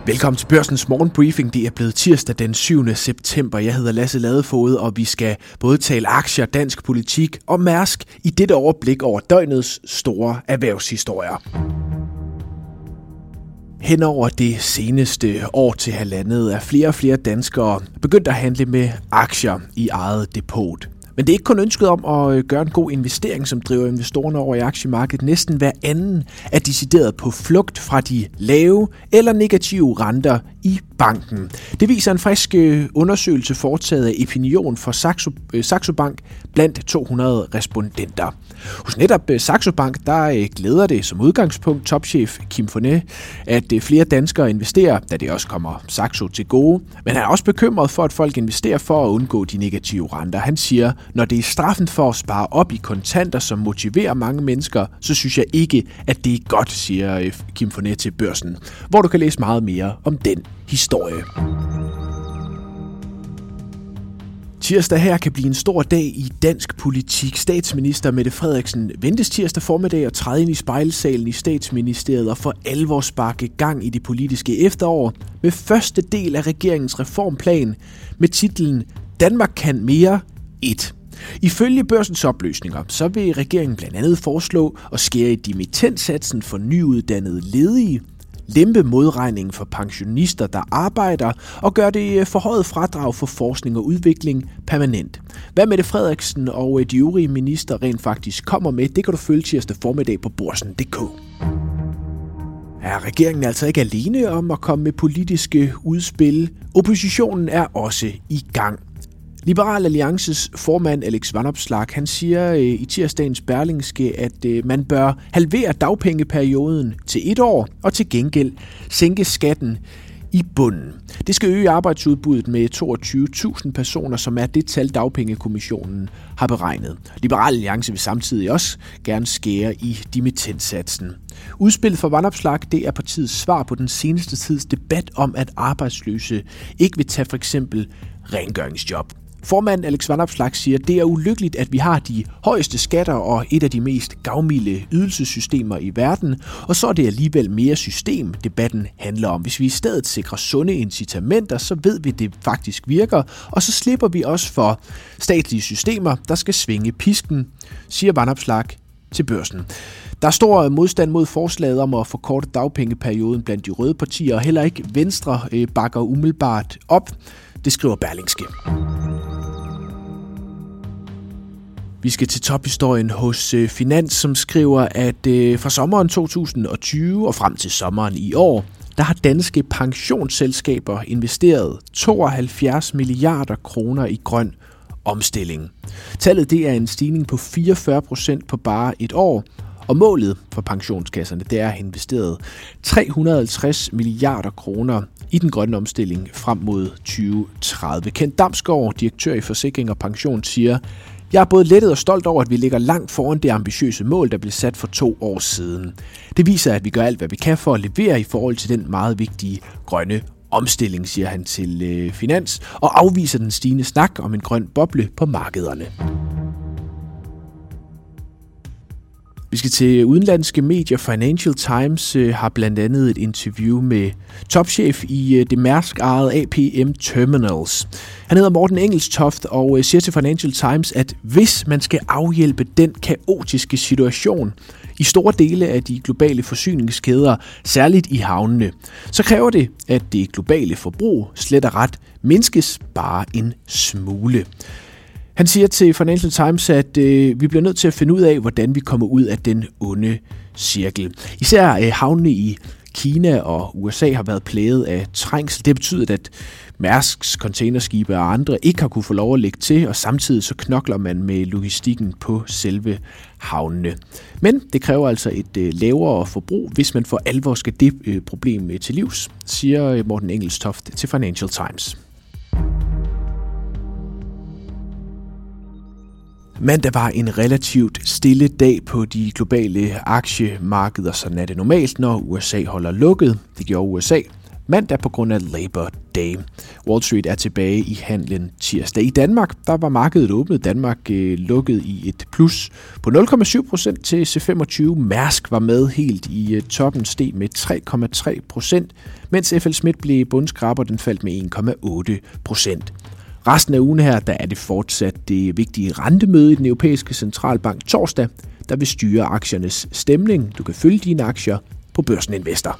Velkommen til Børsens morgenbriefing. Det er blevet tirsdag den 7. september. Jeg hedder Lasse Ladefoged, og vi skal både tale aktier, dansk politik og Mærsk i dette overblik over døgnets store erhvervshistorier. Henover det seneste år til halvandet er flere og flere danskere begyndt at handle med aktier i eget depot. Men det er ikke kun ønsket om at gøre en god investering, som driver investorerne over i aktiemarkedet. Næsten hver anden er decideret på flugt fra de lave eller negative renter i banken. Det viser en frisk undersøgelse foretaget af Epinion for Saxo Bank blandt 200 respondenter. Hos netop Saxo Bank, der glæder det som udgangspunkt topchef Kim Fonet, at flere danskere investerer, da det også kommer Saxo til gode. Men han er også bekymret for, at folk investerer for at undgå de negative renter. Han siger, når det er straffen for at spare op i kontanter, som motiverer mange mennesker, så synes jeg ikke, at det er godt, siger Kim Fonet til Børsen, hvor du kan læse meget mere om den historie. Tirsdag her kan blive en stor dag i dansk politik. Statsminister Mette Frederiksen ventes tirsdag formiddag at træde ind i spejlsalen i Statsministeriet og for alvor sparke gang i det politiske efterår med første del af regeringens reformplan med titlen Danmark kan mere 1. Ifølge Børsens oplysninger, så vil regeringen blandt andet foreslå at skære i dimittendsatsen for nyuddannede ledige, lempe modregningen for pensionister, der arbejder, og gøre det forhøjet fradrag for forskning og udvikling permanent. Hvad Mette Frederiksen og de øvrige minister rent faktisk kommer med, det kan du følge tirsdag formiddag på Børsen.dk. Er regeringen altså ikke alene om at komme med politiske udspil? Oppositionen er også i gang. Liberal Alliances formand Alex Vanopslagh, han siger i tirsdagens Berlingske, at man bør halvere dagpengeperioden til 1 år og til gengæld sænke skatten i bunden. Det skal øge arbejdsudbuddet med 22.000 personer, som er det tal, Dagpengekommissionen har beregnet. Liberal Alliance vil samtidig også gerne skære i dimittendsatsen. Udspillet for Vanopslagh, det er partiets svar på den seneste tids debat om, at arbejdsløse ikke vil tage for eksempel rengøringsjob. Formand Alex Vanopslagh siger, at det er ulykkeligt, at vi har de højeste skatter og et af de mest gavmilde ydelsessystemer i verden, og så er det alligevel mere system, debatten handler om. Hvis vi i stedet sikrer sunde incitamenter, så ved vi, at det faktisk virker, og så slipper vi også for statslige systemer, der skal svinge pisken, siger Vanopslagh til Børsen. Der er stor modstand mod forslaget om at forkorte dagpengeperioden blandt de røde partier, og heller ikke Venstre bakker umiddelbart op. Det skriver Berlingske. Vi skal til tophistorien hos Finans, som skriver, at fra sommeren 2020 og frem til sommeren i år, der har danske pensionsselskaber investeret 72 milliarder kroner i grøn omstilling. Tallet det er en stigning på 44% på bare et år, og målet for pensionskasserne det er at have investeret 350 milliarder kroner i den grønne omstilling frem mod 2030. Kent Damsgaard, direktør i Forsikring og Pension, siger, jeg er både lettet og stolt over, at vi ligger langt foran det ambitiøse mål, der blev sat for 2 år siden. Det viser, at vi gør alt, hvad vi kan for at levere i forhold til den meget vigtige grønne omstilling, siger han til Finans, og afviser den stigende snak om en grøn boble på markederne. Vi skal til udenlandske medier. Financial Times har blandt andet et interview med topchef i det Mærsk-ejede APM Terminals. Han hedder Morten Engelstoft og siger til Financial Times, at hvis man skal afhjælpe den kaotiske situation i store dele af de globale forsyningskæder, særligt i havnene, så kræver det, at det globale forbrug slet og ret mindskes bare en smule. Han siger til Financial Times, at vi bliver nødt til at finde ud af, hvordan vi kommer ud af den onde cirkel. Især havnene i Kina og USA har været plaget af trængsel. Det betyder, at Mærsks containerskibe og andre ikke har kunne få lov at lægge til, og samtidig så knokler man med logistikken på selve havnene. Men det kræver altså et lavere forbrug, hvis man for alvor skal det problem til livs, siger Morten Engelstoft til Financial Times. Mandag var en relativt stille dag på de globale aktiemarkeder, sådan er det normalt, når USA holder lukket. Det gjorde USA mandag på grund af Labor Day. Wall Street er tilbage i handlen tirsdag. I Danmark, der var markedet åbnet. Danmark lukket i et plus på 0,7% til C25. Mærsk var med helt i toppen, steg med 3,3%, mens FL Schmidt blev bundskraber, den faldt med 1,8%. Resten af ugen her, der er det fortsat det vigtige rentemøde i den europæiske centralbank torsdag, der vil styre aktiernes stemning. Du kan følge dine aktier på Børsen Investor.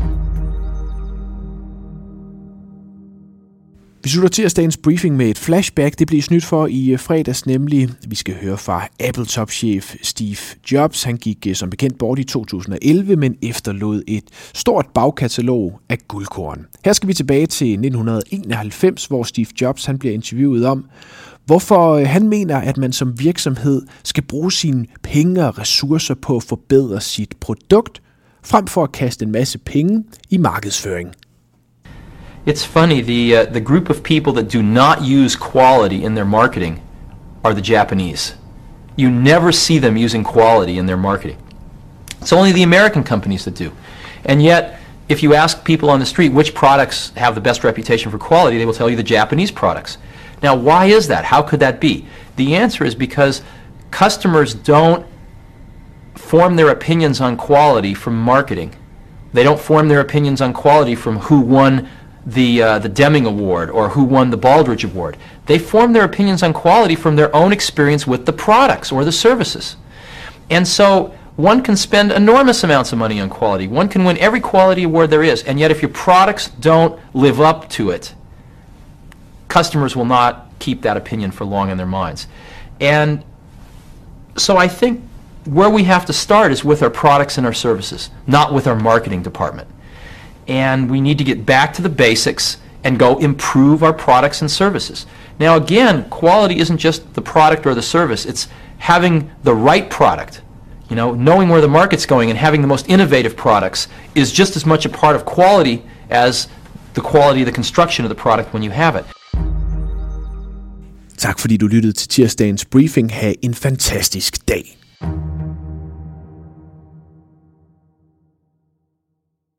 Vi slutter tirsdagens briefing med et flashback. Det blev snydt for i fredags, nemlig vi skal høre fra Apple-topchef Steve Jobs. Han gik som bekendt bort i 2011, men efterlod et stort bagkatalog af guldkorn. Her skal vi tilbage til 1991, hvor Steve Jobs han bliver interviewet om, hvorfor han mener, at man som virksomhed skal bruge sine penge og ressourcer på at forbedre sit produkt, frem for at kaste en masse penge i markedsføring. It's funny, the group of people that do not use quality in their marketing are the Japanese. You never see them using quality in their marketing. It's only the American companies that do. And yet, if you ask people on the street which products have the best reputation for quality, they will tell you the Japanese products. Now, why is that? How could that be? The answer is because customers don't form their opinions on quality from marketing. They don't form their opinions on quality from who won the Deming Award or who won the Baldrige Award. They form their opinions on quality from their own experience with the products or the services. And so one can spend enormous amounts of money on quality. One can win every quality award there is, and yet if your products don't live up to it, customers will not keep that opinion for long in their minds. And so I think where we have to start is with our products and our services, not with our marketing department. And we need to get back to the basics and go improve our products and services. Now again, quality isn't just the product or the service, it's having the right product. You know, knowing where the market's going and having the most innovative products is just as much a part of quality as the quality of the construction of the product when you have it. Tak fordi du lyttede til tirsdagens briefing. Ha' en fantastisk dag.